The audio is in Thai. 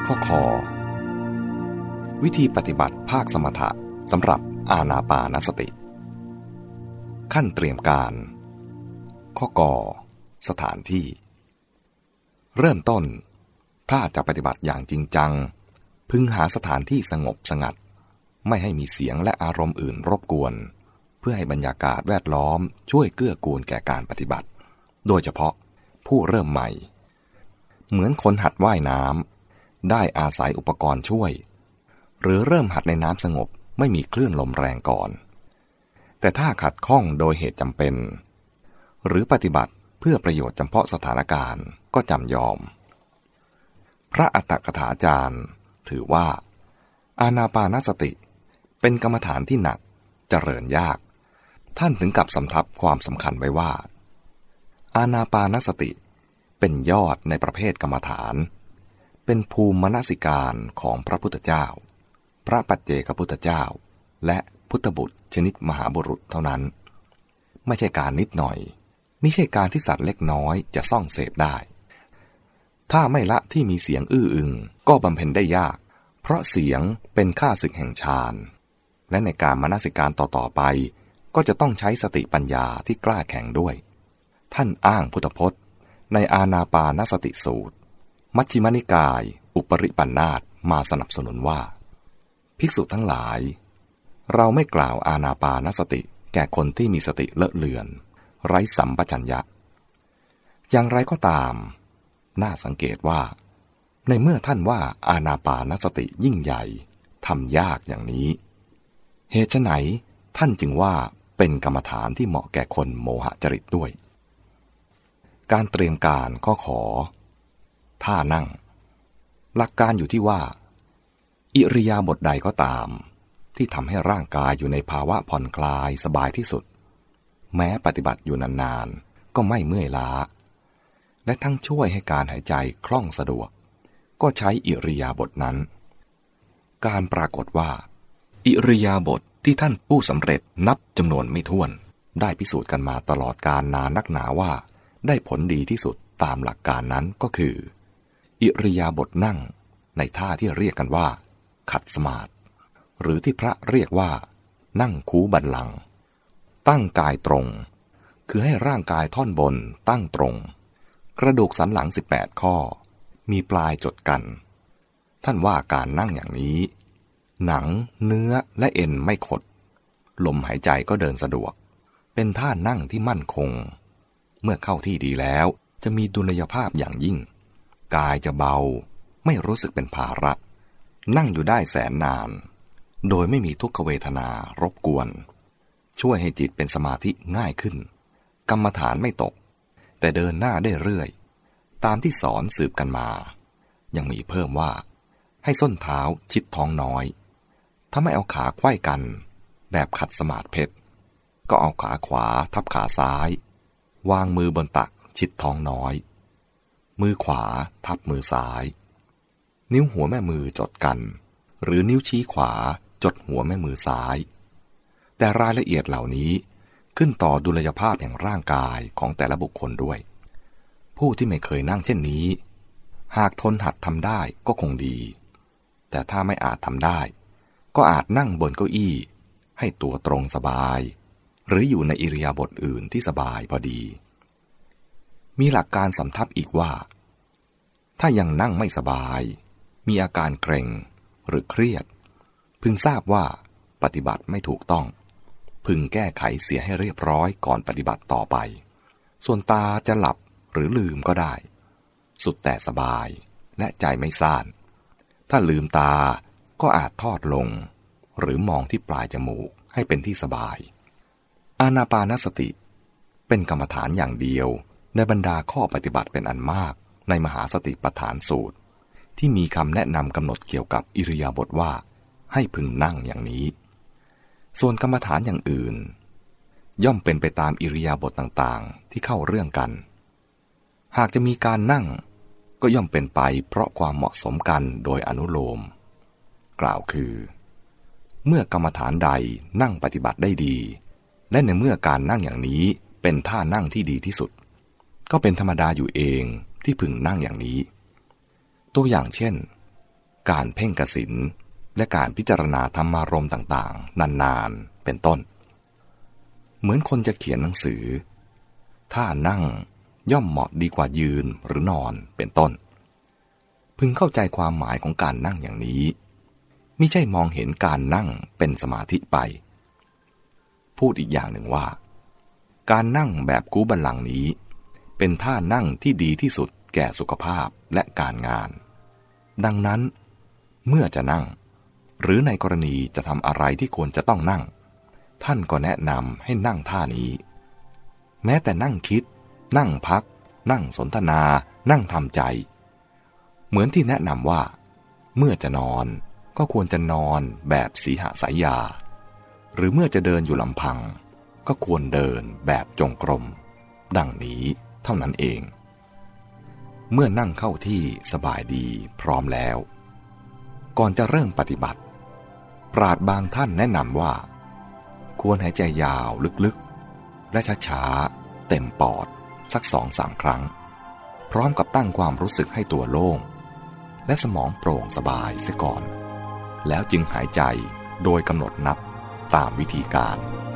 ข้อคอวิธีปฏิบัติภาคสมถะสำหรับอานาปานสติขั้นเตรียมการข้อกอสถานที่เริ่มต้นถ้าจะปฏิบัติอย่างจริงจังพึงหาสถานที่สงบสงัดไม่ให้มีเสียงและอารมณ์อื่นรบกวนเพื่อให้บรรยากาศแวดล้อมช่วยเกื้อกูลแก่การปฏิบัติโดยเฉพาะผู้เริ่มใหม่เหมือนคนหัดว่ายน้ำได้อาศัยอุปกรณ์ช่วยหรือเริ่มหัดในน้ำสงบไม่มีคลื่นลมแรงก่อนแต่ถ้าขัดข้องโดยเหตุจำเป็นหรือปฏิบัติเพื่อประโยชน์เฉพาะสถานการณ์ก็จำยอมพระอัตถกถาจารย์ถือว่าอานาปานสติเป็นกรรมฐานที่หนักเจริญยากท่านถึงกับสำทับความสำคัญไว้ว่าอานาปานสติเป็นยอดในประเภทกรรมฐานเป็นภูมิมนสิการของพระพุทธเจ้าพระปัจเจกพุทธเจ้าและพุทธบุตรชนิดมหาบุรุษเท่านั้นไม่ใช่การนิดหน่อยไม่ใช่การที่สัตว์เล็กน้อยจะซ่องเสพได้ถ้าไม่ละที่มีเสียงอื้ออึงก็บำเพ็ญได้ยากเพราะเสียงเป็นข้าศึกแห่งฌานและในการมนสิการต่อไปก็จะต้องใช้สติปัญญาที่กล้าแข็งด้วยท่านอ้างพุทธพจน์ในอานาปานสติสูตรมัชฌิมนิกายอุปริปันธาสมาสนับสนุนว่าภิกษุทั้งหลายเราไม่กล่าวอานาปานสติแก่คนที่มีสติเลอะเลือนไร้สัมปชัญญะอย่างไรก็ตามน่าสังเกตว่าในเมื่อท่านว่าอานาปานสติยิ่งใหญ่ทำยากอย่างนี้เหตุไฉนท่านจึงว่าเป็นกรรมฐานที่เหมาะแก่คนโมหจริตด้วยการเตรียมการข้อขอท่านั่งหลักการอยู่ที่ว่าอิริยาบถใดก็ตามที่ทำให้ร่างกายอยู่ในภาวะผ่อนคลายสบายที่สุดแม้ปฏิบัติอยู่นานๆก็ไม่เมื่อยล้าและทั้งช่วยให้การหายใจคล่องสะดวกก็ใช้อิริยาบถนั้นการปรากฏว่าอิริยาบถที่ท่านผู้สำเร็จนับจำนวนไม่ถ้วนได้พิสูจน์กันมาตลอดกาลนานนักหนาว่าได้ผลดีที่สุดตามหลักการนั้นก็คืออิริยาบถนั่งในท่าที่เรียกกันว่าขัดสมาธิหรือที่พระเรียกว่านั่งคูบัลลังก์ตั้งกายตรงคือให้ร่างกายท่อนบนตั้งตรงกระดูกสันหลัง18ข้อมีปลายจดกันท่านว่าการนั่งอย่างนี้หนังเนื้อและเอ็นไม่ขดลมหายใจก็เดินสะดวกเป็นท่านั่งที่มั่นคงเมื่อเข้าที่ดีแล้วจะมีดุลยภาพอย่างยิ่งกายจะเบาไม่รู้สึกเป็นภาระนั่งอยู่ได้แสนนานโดยไม่มีทุกขเวทนารบกวนช่วยให้จิตเป็นสมาธิง่ายขึ้นกรรมฐานไม่ตกแต่เดินหน้าได้เรื่อยตามที่สอนสืบกันมายังมีเพิ่มว่าให้ส้นเท้าชิดท้องน้อยถ้าไม่เอาขาไขว้กันแบบขัดสมาธิเพชรก็เอาขาขวาทับขาซ้ายวางมือบนตักชิดท้องน้อยมือขวาทับมือซ้ายนิ้วหัวแม่มือจดกันหรือนิ้วชี้ขวาจดหัวแม่มือซ้ายแต่รายละเอียดเหล่านี้ขึ้นต่อดุลยภาพแห่งร่างกายของแต่ละบุคคลด้วยผู้ที่ไม่เคยนั่งเช่นนี้หากทนหัดทำได้ก็คงดีแต่ถ้าไม่อาจทำได้ก็อาจนั่งบนเก้าอี้ให้ตัวตรงสบายหรืออยู่ในอิริยาบถอื่นที่สบายพอดีมีหลักการสำทับอีกว่าถ้ายังนั่งไม่สบายมีอาการเกร็งหรือเครียดพึงทราบว่าปฏิบัติไม่ถูกต้องพึงแก้ไขเสียให้เรียบร้อยก่อนปฏิบัติต่อไปส่วนตาจะหลับหรือลืมก็ได้สุดแต่สบายและใจไม่ซ่านถ้าลืมตาก็อาจทอดลงหรือมองที่ปลายจมูกให้เป็นที่สบายอานาปานสติเป็นกรรมฐานอย่างเดียวในบรรดาข้อปฏิบัติเป็นอันมากในมหาสติปัฏฐานสูตรที่มีคำแนะนำกำหนดเกี่ยวกับอิริยาบถว่าให้พึงนั่งอย่างนี้ส่วนกรรมฐานอย่างอื่นย่อมเป็นไปตามอิริยาบถต่างๆที่เข้าเรื่องกันหากจะมีการนั่งก็ย่อมเป็นไปเพราะความเหมาะสมกันโดยอนุโลมกล่าวคือเมื่อกรรมฐานใดนั่งปฏิบัติได้ดีและในเมื่อการนั่งอย่างนี้เป็นท่านั่งที่ดีที่สุดก็เป็นธรรมดาอยู่เองที่พึงนั่งอย่างนี้ตัวอย่างเช่นการเพ่งกสิณและการพิจารณาธรรมารมณ์ต่างๆนานๆเป็นต้นเหมือนคนจะเขียนหนังสือท่านั่งย่อมเหมาะดีกว่ายืนหรือนอนเป็นต้นพึงเข้าใจความหมายของการนั่งอย่างนี้มิใช่มองเห็นการนั่งเป็นสมาธิไปพูดอีกอย่างหนึ่งว่าการนั่งแบบคูบัลลังก์นี้เป็นท่านั่งที่ดีที่สุดแก่สุขภาพและการงานดังนั้นเมื่อจะนั่งหรือในกรณีจะทำอะไรที่ควรจะต้องนั่งท่านก็แนะนำให้นั่งท่านี้แม้แต่นั่งคิดนั่งพักนั่งสนทนานั่งทำใจเหมือนที่แนะนำว่าเมื่อจะนอนก็ควรจะนอนแบบสีหสายญาหรือเมื่อจะเดินอยู่ลำพังก็ควรเดินแบบจงกรมดังนี้เท่านั้นเองเมื่อนั่งเข้าที่สบายดีพร้อมแล้วก่อนจะเริ่มปฏิบัติปราชญ์บางท่านแนะนำว่าควรหายใจยาวลึกๆและช้าๆเต็มปอดสัก 2-3 ครั้งพร้อมกับตั้งความรู้สึกให้ตัวโล่งและสมองโปร่งสบายเสียก่อนแล้วจึงหายใจโดยกำหนดนับตามวิธีการ